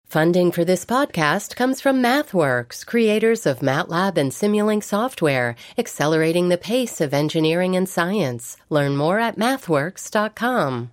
Funding for this podcast comes from MathWorks, creators of MATLAB and Simulink software, accelerating the pace of engineering and science. Learn more at mathworks.com.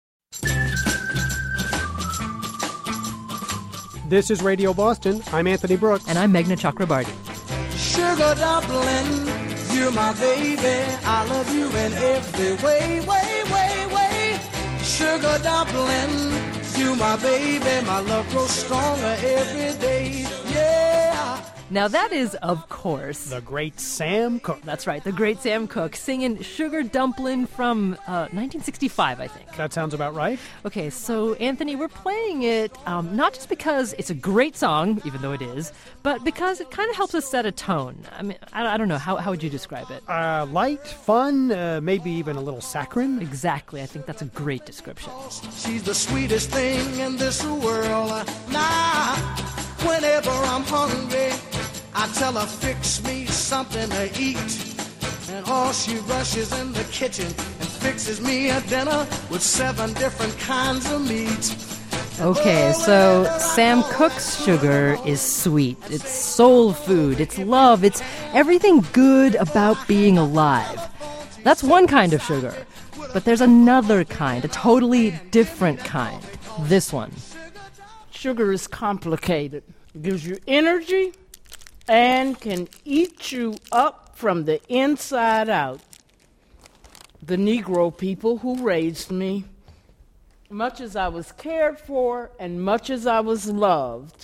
This is Radio Boston. I'm Anthony Brooks. And I'm Meghna Chakrabarty. Sugar dumpling, you're my baby. I love you in every way, way, way, way. Sugar dumpling, you my baby. My love grows stronger every day, yeah. Now that is, of course, The great Sam Cooke. That's right, the great Sam Cooke singing Sugar Dumplin' from 1965, I think. That sounds about right. Okay, so Anthony, we're playing it not just because it's a great song, even though it is, but because it kind of helps us set a tone. I mean, I don't know, how would you describe it? Light, fun, maybe even a little saccharine. Exactly, I think that's a great description. She's the sweetest thing in this world. Nah, whenever I'm hungry, I tell her, fix me something to eat. And all she rushes in the kitchen and fixes me a dinner with 7 different kinds of meat. Okay, so Sam Cooke's sugar is sweet. It's soul food. It's love. It's everything good about being alive. That's one kind of sugar. But there's another kind, a totally different kind. This one. Sugar is complicated. It gives you energy and can eat you up from the inside out. The Negro people who raised me, much as I was cared for and much as I was loved,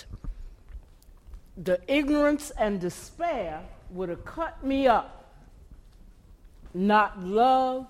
the ignorance and despair would have cut me up. Not love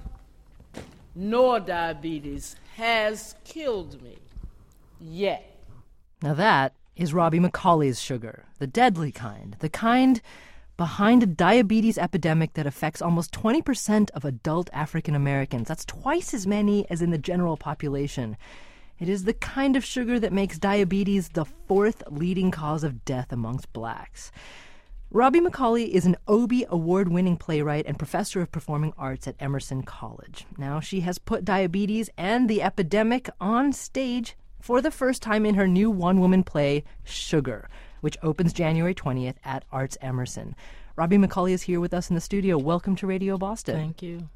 nor diabetes has killed me yet. Now that is Robbie McCauley's sugar, the deadly kind, the kind behind a diabetes epidemic that affects almost 20% of adult African Americans. That's twice as many as in the general population. It is the kind of sugar that makes diabetes the 4th leading cause of death amongst blacks. Robbie McCauley is an Obie Award-winning playwright and professor of performing arts at Emerson College. Now she has put diabetes and the epidemic on stage for the first time in her new one-woman play, Sugar, which opens January 20th at Arts Emerson. Robbie McCauley is here with us in the studio. Welcome to Radio Boston. Thank you.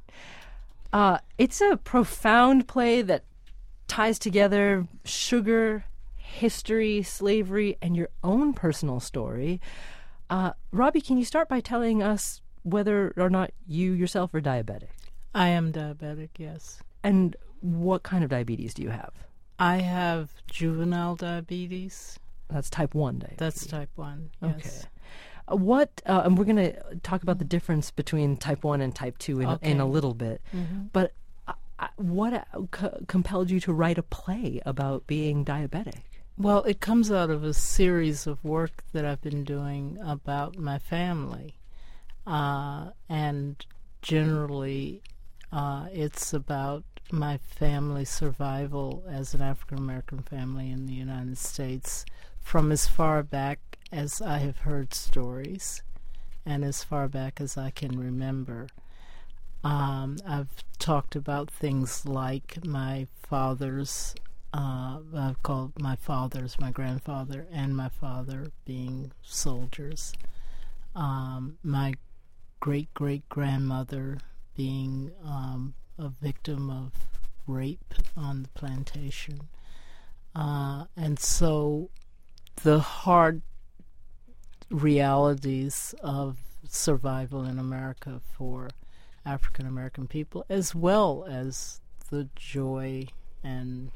It's a profound play that ties together sugar, history, slavery, and your own personal story. Robbie, can you start by telling us whether or not you yourself are diabetic? I am diabetic, yes. And what kind of diabetes do you have? I have juvenile diabetes. That's type 1 diabetes. That's type 1, yes. Okay. And we're going to talk about the difference between type 1 and type 2 in a little bit. Mm-hmm. But what compelled you to write a play about being diabetic? Well, it comes out of a series of work that I've been doing about my family. And generally, it's about my family's survival as an African-American family in the United States from as far back as I have heard stories and as far back as I can remember. I've talked about things like my father's, I've called my father's, my grandfather and my father being soldiers. My great-great-grandmother being a victim of rape on the plantation. And so the hard realities of survival in America for African American people, as well as the joy and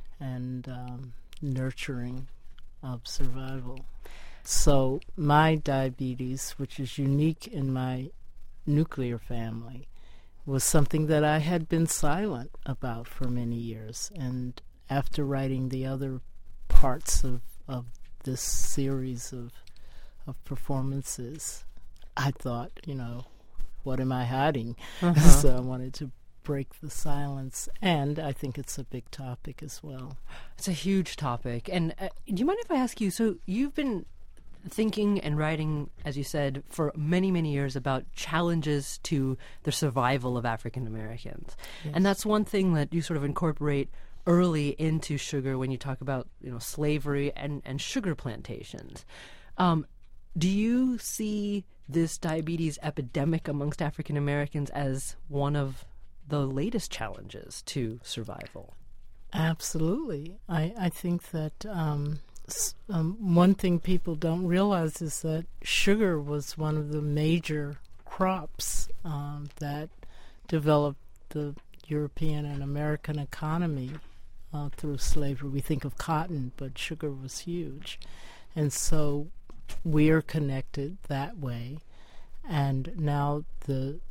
nurturing of survival. So my diabetes, which is unique in my nuclear family, was something that I had been silent about for many years. And after writing the other parts of this series of performances, I thought, what am I hiding? Uh-huh. So I wanted to break the silence, and I think it's a big topic as well. It's a huge topic. And do you mind if I ask you, so you've been thinking and writing, as you said, for many, many years about challenges to the survival of African Americans. Yes. And that's one thing that you sort of incorporate early into sugar when you talk about slavery and sugar plantations. Do you see this diabetes epidemic amongst African Americans as one of the latest challenges to survival? Absolutely. I think that one thing people don't realize is that sugar was one of the major crops that developed the European and American economy through slavery. We think of cotton, but sugar was huge. And so we're connected that way. And now the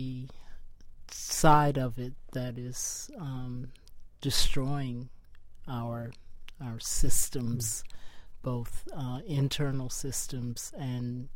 side of it that is destroying our systems, both internal systems and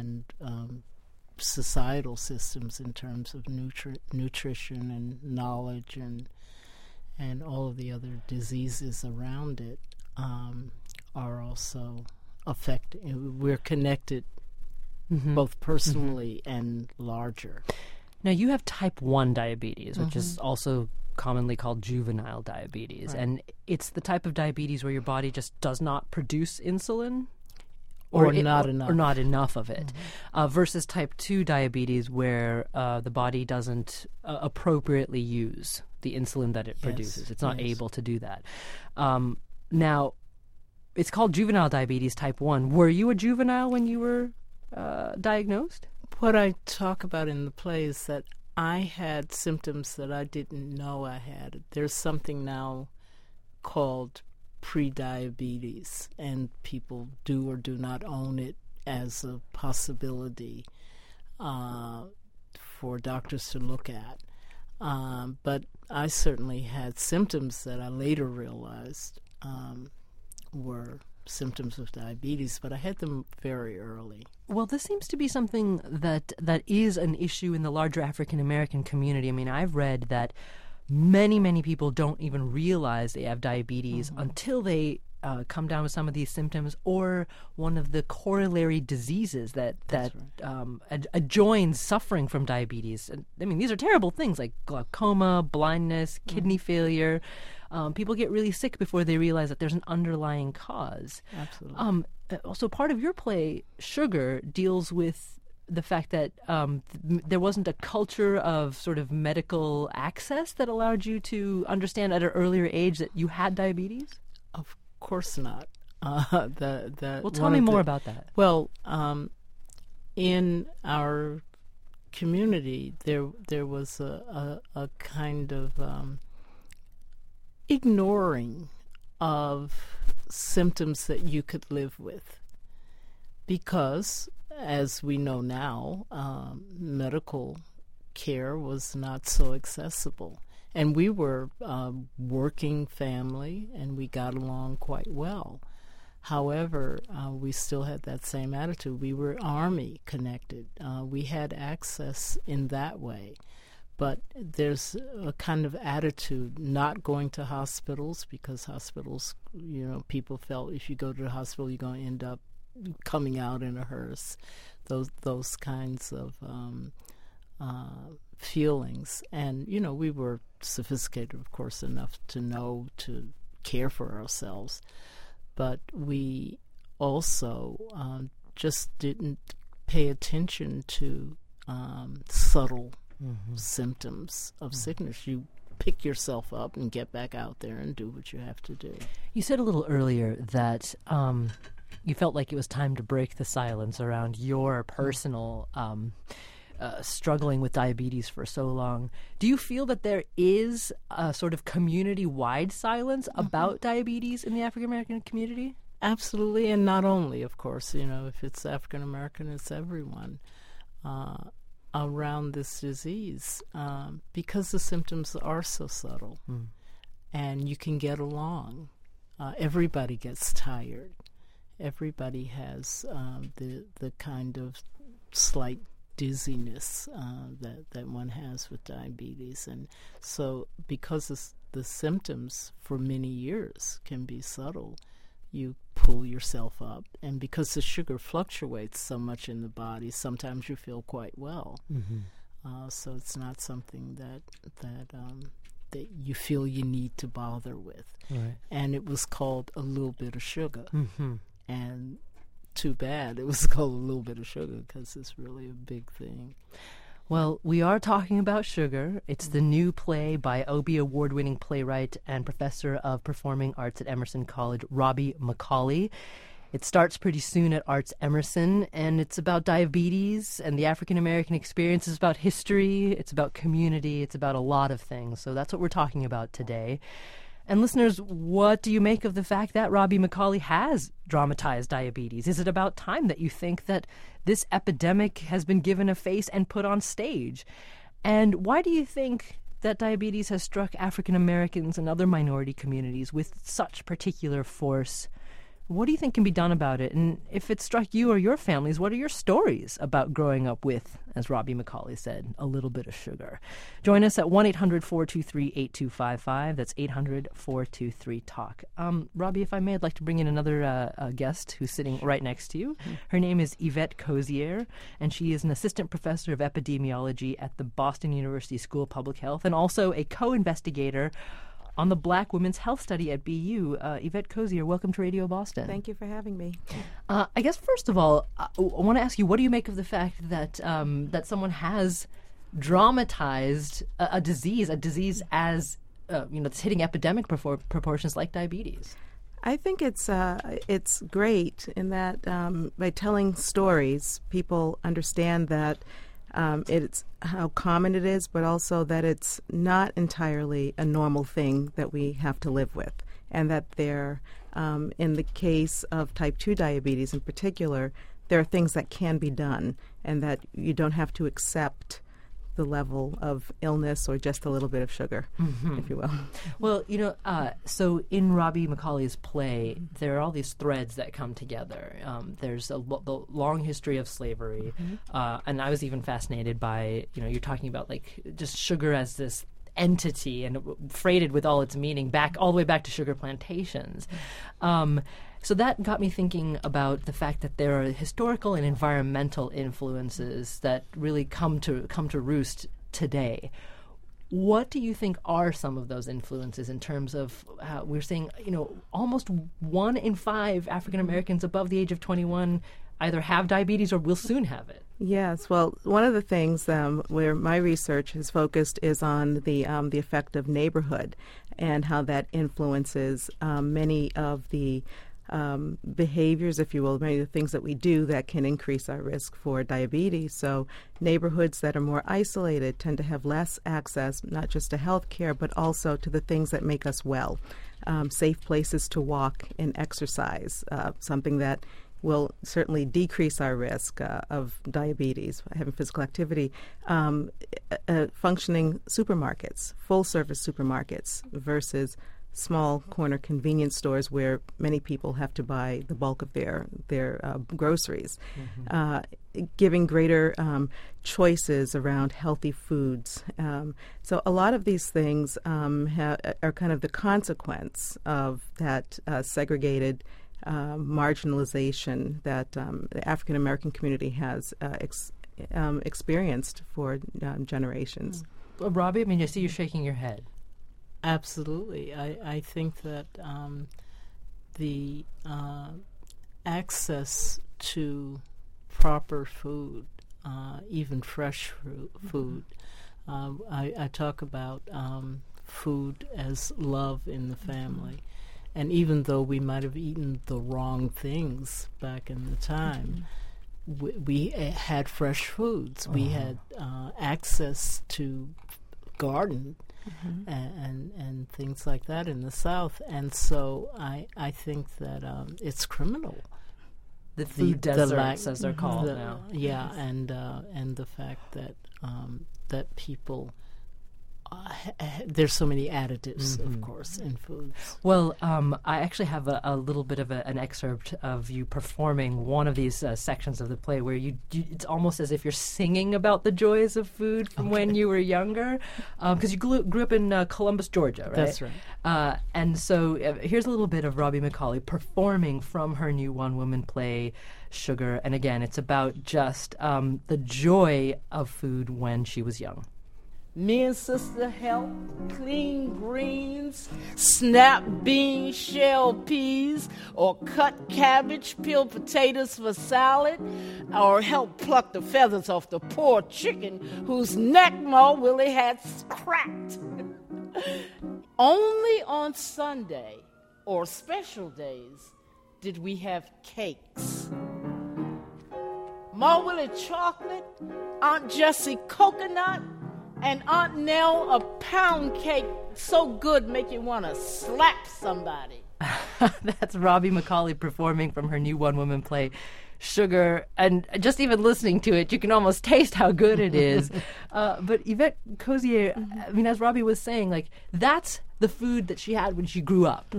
societal systems in terms of nutrition and knowledge and all of the other diseases around it, are also affecting. We're connected both personally and larger. Now, you have type 1 diabetes, which is also commonly called juvenile diabetes. Right. And it's the type of diabetes where your body just does not produce insulin or not enough of it, versus type 2 diabetes where the body doesn't appropriately use the insulin that it produces. It's not able to do that. Now, it's called juvenile diabetes type 1. Were you a juvenile when you were diagnosed? What I talk about in the play is that I had symptoms that I didn't know I had. There's something now called prediabetes, and people do or do not own it as a possibility for doctors to look at. But I certainly had symptoms that I later realized were symptoms of diabetes, but I had them very early. Well, this seems to be something that is an issue in the larger African American community. I mean, I've read that many people don't even realize they have diabetes until they come down with some of these symptoms or one of the corollary diseases that adjoins suffering from diabetes. And, I mean, these are terrible things like glaucoma, blindness, kidney failure. People get really sick before they realize that there's an underlying cause. Absolutely. Also, part of your play, Sugar, deals with the fact that there wasn't a culture of sort of medical access that allowed you to understand at an earlier age that you had diabetes? Of course not. Well, tell me more about that. Well, in our community, there was a kind of ignoring of symptoms that you could live with, because, as we know now, medical care was not so accessible. And we were a working family, and we got along quite well. However, we still had that same attitude. We were Army connected. We had access in that way. But there's a kind of attitude not going to hospitals, because hospitals, people felt if you go to the hospital, you're going to end up coming out in a hearse. Those kinds of feelings. And, we were sophisticated, of course, enough to know to care for ourselves. But we also just didn't pay attention to subtle symptoms of sickness. You pick yourself up and get back out there and do what you have to do. You said a little earlier that you felt like it was time to break the silence around your personal struggling with diabetes for so long. Do you feel that there is a sort of community-wide silence about diabetes in the African-American community? Absolutely, and not only, of course. If it's African-American, it's everyone around this disease, because the symptoms are so subtle, and you can get along. Everybody gets tired. Everybody has the kind of slight dizziness that one has with diabetes. And so because the symptoms for many years can be subtle, you pull yourself up. And because the sugar fluctuates so much in the body, sometimes you feel quite well. So it's not something that that you feel you need to bother with. Right. And it was called A Little Bit of Sugar. Mm-hmm. And too bad it was called A Little Bit of Sugar, because it's really a big thing. Well, we are talking about sugar. It's the new play by Obie Award-winning playwright and professor of performing arts at Emerson College, Robbie McCauley. It starts pretty soon at Arts Emerson, and it's about diabetes and the African-American experience. It's about history, it's about community, it's about a lot of things. So that's what we're talking about today. And listeners, what do you make of the fact that Robbie McCauley has dramatized diabetes? Is it about time that you think that this epidemic has been given a face and put on stage? And why do you think that diabetes has struck African Americans and other minority communities with such particular force? What do you think can be done about it? And if it struck you or your families, what are your stories about growing up with, as Robbie McCauley said, a little bit of sugar? Join us at 1-800-423-8255. That's 800-423-TALK. Robbie, if I may, I'd like to bring in another guest who's sitting right next to you. Her name is Yvette Cozier, and she is an assistant professor of epidemiology at the Boston University School of Public Health and also a co-investigator on the Black Women's Health Study at BU. Yvette Cozier, welcome to Radio Boston. Thank you for having me. I guess, first of all, I want to ask you, what do you make of the fact that that someone has dramatized a disease as, that's hitting epidemic proportions like diabetes? I think it's great in that by telling stories, people understand that it's how common it is, but also that it's not entirely a normal thing that we have to live with, and that there, in the case of type 2 diabetes in particular, there are things that can be done, and that you don't have to accept the level of illness or just a little bit of sugar, if you will. Well, so in Robbie McCauley's play, there are all these threads that come together. There's the long history of slavery, and I was even fascinated by, you're talking about like just sugar as this entity and freighted with all its meaning all the way back to sugar plantations. So that got me thinking about the fact that there are historical and environmental influences that really come to roost today. What do you think are some of those influences in terms of how we're seeing, almost 1 in 5 African Americans above the age of 21 either have diabetes or will soon have it? Yes. Well, one of the things where my research is focused is on the effect of neighborhood and how that influences many of the behaviors, if you will, many of the things that we do that can increase our risk for diabetes. So neighborhoods that are more isolated tend to have less access, not just to health care, but also to the things that make us well. Safe places to walk and exercise, something that will certainly decrease our risk of diabetes, having physical activity. Functioning supermarkets, full-service supermarkets versus small corner convenience stores where many people have to buy the bulk of their groceries. Giving greater choices around healthy foods. So a lot of these things are kind of the consequence of that segregated marginalization that the African American community has experienced for generations. Well, Robbie, I see you shaking your head. Absolutely. I think that the access to proper food, even fresh food, I talk about food as love in the family. And even though we might have eaten the wrong things back in the time, we had fresh foods. We had access to garden and things like that in the South. And so I think that it's criminal. The food deserts, as they're called now. Yeah, and the fact that that people there's so many additives, of course, in foods. Well, I actually have a little bit of an excerpt of you performing one of these sections of the play where it's almost as if you're singing about the joys of food from when you were younger, because you grew up in Columbus, Georgia, right? That's right. And so here's a little bit of Robbie McCauley performing from her new one-woman play, Sugar. And again, it's about just the joy of food when she was young. Me and Sister help clean greens, snap bean shell peas, or cut cabbage, peel potatoes for salad, or help pluck the feathers off the poor chicken whose neck Ma Willie had cracked. Only on Sunday or special days did we have cakes. Ma Willie chocolate, Aunt Jessie coconut, and Aunt Nell a pound cake so good make you want to slap somebody. That's Robbie McCauley performing from her new one-woman play, Sugar. And just even listening to it, you can almost taste how good it is. But Yvette Cozier, I mean, as Robbie was saying, like, that's the food that she had when she grew up.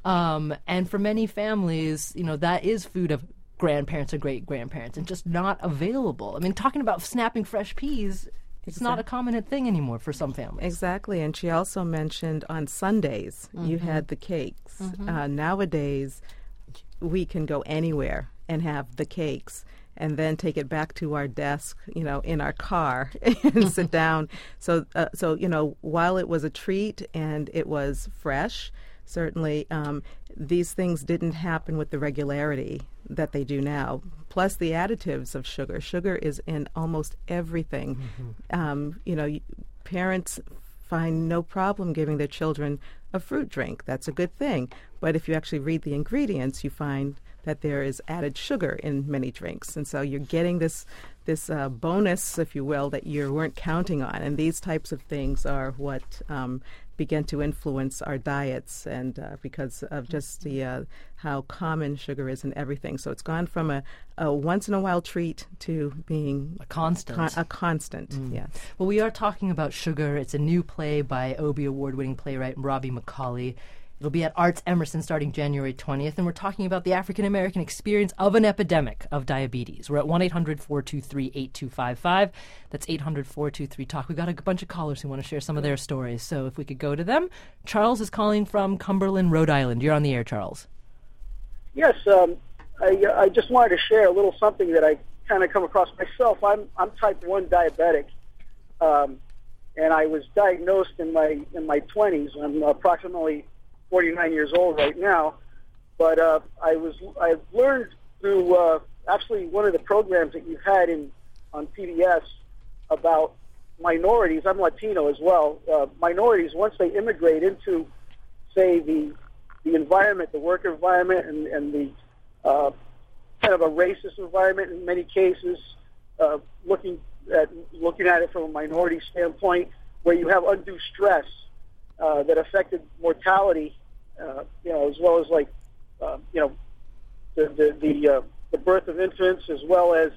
And for many families, you know, that is food of grandparents or great-grandparents and just not available. I mean, talking about snapping fresh peas, it's not a common thing anymore for some families. Exactly. And she also mentioned on Sundays you had the cakes. Nowadays, we can go anywhere and have the cakes and then take it back to our desk, you know, in our car and sit down. So, you know, while it was a treat and it was fresh, certainly these things didn't happen with the regularity that they do now. Plus the additives of sugar. Sugar is in almost everything. You know, parents find no problem giving their children a fruit drink. That's a good thing. But if you actually read the ingredients, you find that there is added sugar in many drinks. And so you're getting this bonus, if you will, that you weren't counting on. And these types of things are what begin to influence our diets, and because of just the how common sugar is in everything. So it's gone from a once-in-a-while treat to being a constant. A constant, yes. Well, we are talking about Sugar. It's a new play by Obie Award-winning playwright Robbie McCauley. It'll be at Arts Emerson starting January 20th, and we're talking about the African-American experience of an epidemic of diabetes. We're at 1-800-423-8255. That's 800-423-TALK. We've got a bunch of callers who want to share some of their stories, so if we could go to them. Charles is calling from Cumberland, Rhode Island. You're on the air, Charles. Yes, I just wanted to share a little something that I kind of come across myself. I'm type 1 diabetic, and I was diagnosed in my 20s. I'm approximately 49 years old right now, but I've learned through actually one of the programs that you've had on PBS about minorities. I'm Latino as well. Minorities, once they immigrate into, say, the environment, the work environment, and the kind of a racist environment in many cases, looking at it from a minority standpoint, where you have undue stress that affected mortality, you know, as well as like, you know, the birth of infants, as well as,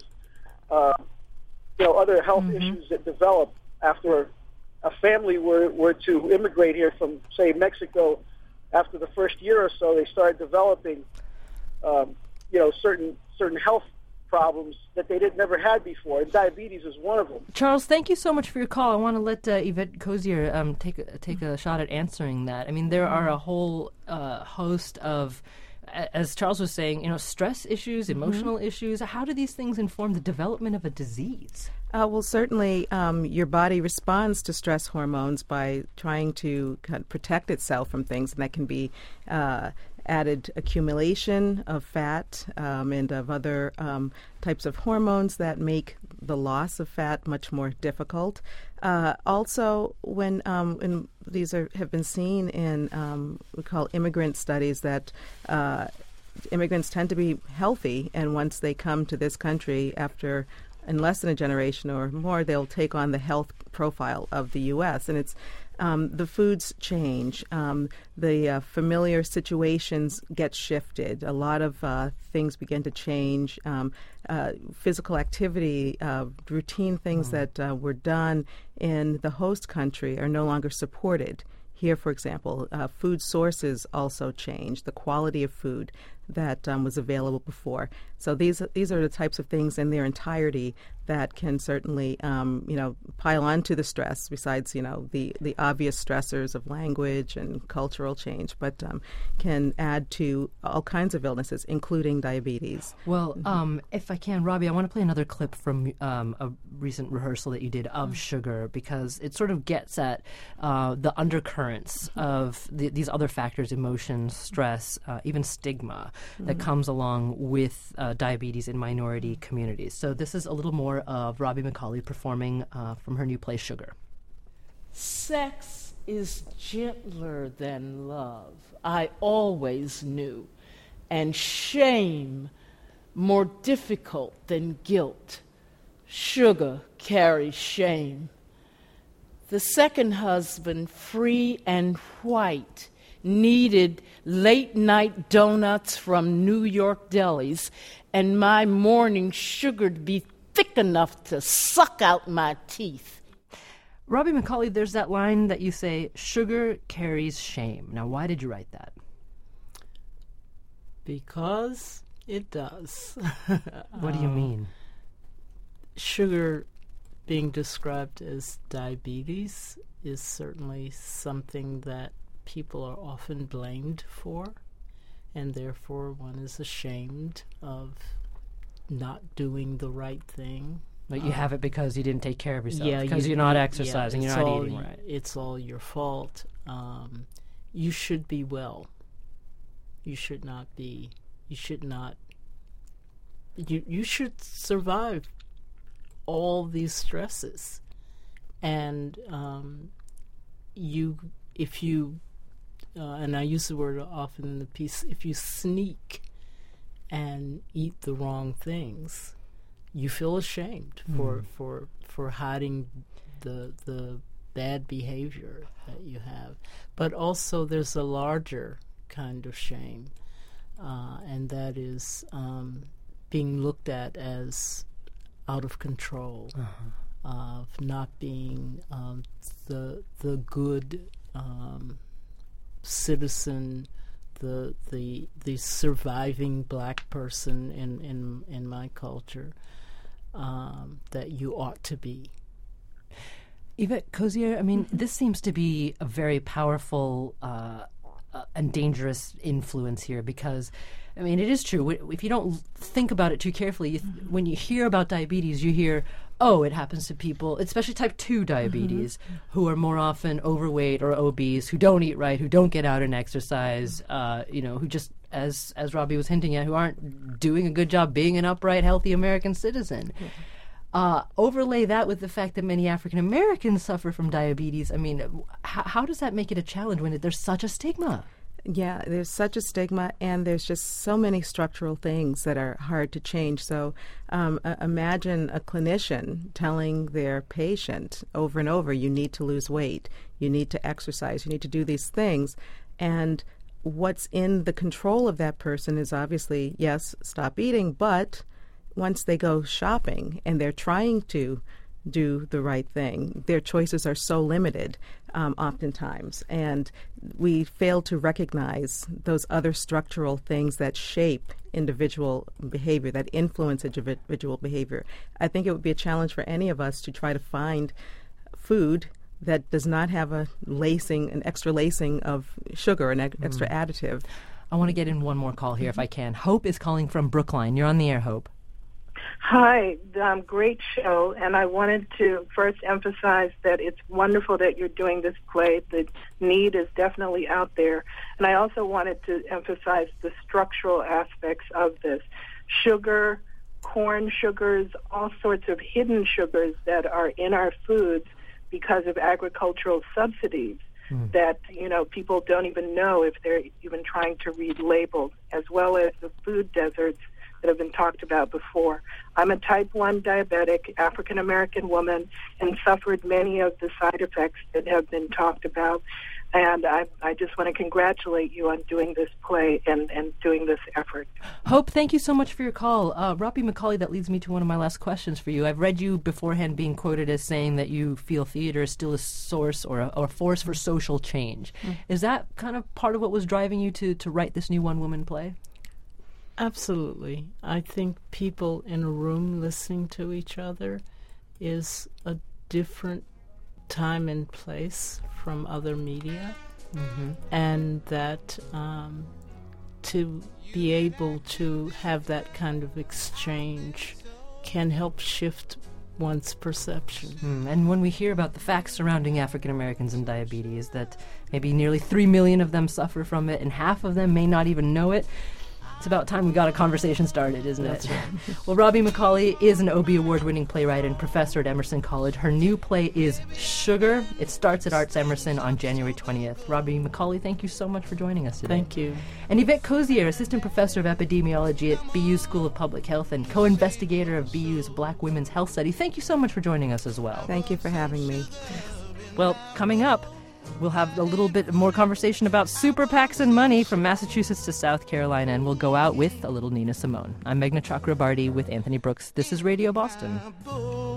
you know, other health issues that develop after a family were to immigrate here from, say, Mexico. After the first year or so, they started developing, you know, certain health problems that they never had before, and diabetes is one of them. Charles, thank you so much for your call. I want to let Yvette Cozier take a shot at answering that. I mean, there are a whole host of, as Charles was saying, you know, stress issues, emotional issues. How do these things inform the development of a disease? Well, certainly your body responds to stress hormones by trying to kind of protect itself from things, and that can be added accumulation of fat and of other types of hormones that make the loss of fat much more difficult. Also, when these have been seen in we call immigrant studies, that immigrants tend to be healthy, and once they come to this country in less than a generation or more, they'll take on the health profile of the U.S. And it's the foods change. The familiar situations get shifted. A lot of things begin to change. Physical activity, routine things that were done in the host country are no longer supported. Here, for example, food sources also change, the quality of food that was available before. So these are the types of things in their entirety that can certainly, pile onto the stress besides, the obvious stressors of language and cultural change, but can add to all kinds of illnesses, including diabetes. Well, if I can, Robbie, I want to play another clip from a recent rehearsal that you did of sugar, because it sort of gets at the undercurrents of these other factors, emotions, stress, even stigma that comes along with diabetes in minority communities. So this is a little more of Robbie McCauley performing from her new play, Sugar. Sex is gentler than love, I always knew, and shame more difficult than guilt. Sugar carries shame. The second husband, free and white, needed late-night donuts from New York delis, and my morning sugar to be thick enough to suck out my teeth. Robbie McCauley, there's that line that you say, sugar carries shame. Now, why did you write that? Because it does. What do you mean? Sugar being described as diabetes is certainly something that people are often blamed for, and therefore one is ashamed of not doing the right thing. Like you have it because you didn't take care of yourself, yeah, because you're not exercising, you're not eating right. It's all your fault. You should be well. You should not be. You should not. You should survive all these stresses, and if you and I use the word often in the piece, if you sneak and eat the wrong things, you feel ashamed for hiding the bad behavior that you have. But also there's a larger kind of shame, and that is being looked at as out of control, of not being the good citizen, the surviving black person in my culture that you ought to be. Yvette Cozier, I mean, this seems to be a very powerful and dangerous influence here, because, I mean, it is true. If you don't think about it too carefully, when you hear about diabetes, you hear, oh, it happens to people, especially type 2 diabetes, who are more often overweight or obese, who don't eat right, who don't get out and exercise, who just, as Robbie was hinting at, who aren't doing a good job being an upright, healthy American citizen. Overlay that with the fact that many African Americans suffer from diabetes. I mean, how does that make it a challenge when there's such a stigma? Yeah, there's such a stigma, and there's just so many structural things that are hard to change. So imagine a clinician telling their patient over and over, you need to lose weight, you need to exercise, you need to do these things. And what's in the control of that person is obviously, yes, stop eating, but once they go shopping and they're trying to do the right thing, their choices are so limited oftentimes, and we fail to recognize those other structural things that shape individual behavior, that influence individual behavior. I think it would be a challenge for any of us to try to find food that does not have an extra lacing of sugar, an extra additive. I want to get in one more call here if I can. Hope is calling from Brookline. You're on the air, Hope. Hi, great show, and I wanted to first emphasize that it's wonderful that you're doing this play. The need is definitely out there, and I also wanted to emphasize the structural aspects of this. Sugar, corn sugars, all sorts of hidden sugars that are in our foods because of agricultural subsidies that, people don't even know if they're even trying to read labels, as well as the food deserts that have been talked about before. I'm a type 1 diabetic African-American woman and suffered many of the side effects that have been talked about. And I just want to congratulate you on doing this play and doing this effort. Hope, thank you so much for your call. Robbie McCauley, that leads me to one of my last questions for you. I've read you beforehand being quoted as saying that you feel theater is still a source or a force for social change. Is that kind of part of what was driving you to write this new one-woman play? Absolutely. I think people in a room listening to each other is a different time and place from other media, and that to be able to have that kind of exchange can help shift one's perception. And when we hear about the facts surrounding African Americans and diabetes, that maybe nearly 3 million of them suffer from it and half of them may not even know it, it's about time we got a conversation started, isn't it? That's right. Well, Robbie McCauley is an Obie Award-winning playwright and professor at Emerson College. Her new play is Sugar. It starts at Arts Emerson on January 20th. Robbie McCauley, thank you so much for joining us today. Thank you. And Yvette Cozier, assistant professor of epidemiology at BU School of Public Health and co-investigator of BU's Black Women's Health Study. Thank you so much for joining us as well. Thank you for having me. Well, coming up, we'll have a little bit more conversation about super PACs and money from Massachusetts to South Carolina, and we'll go out with a little Nina Simone. I'm Meghna Chakrabarty with Anthony Brooks. This is Radio Boston.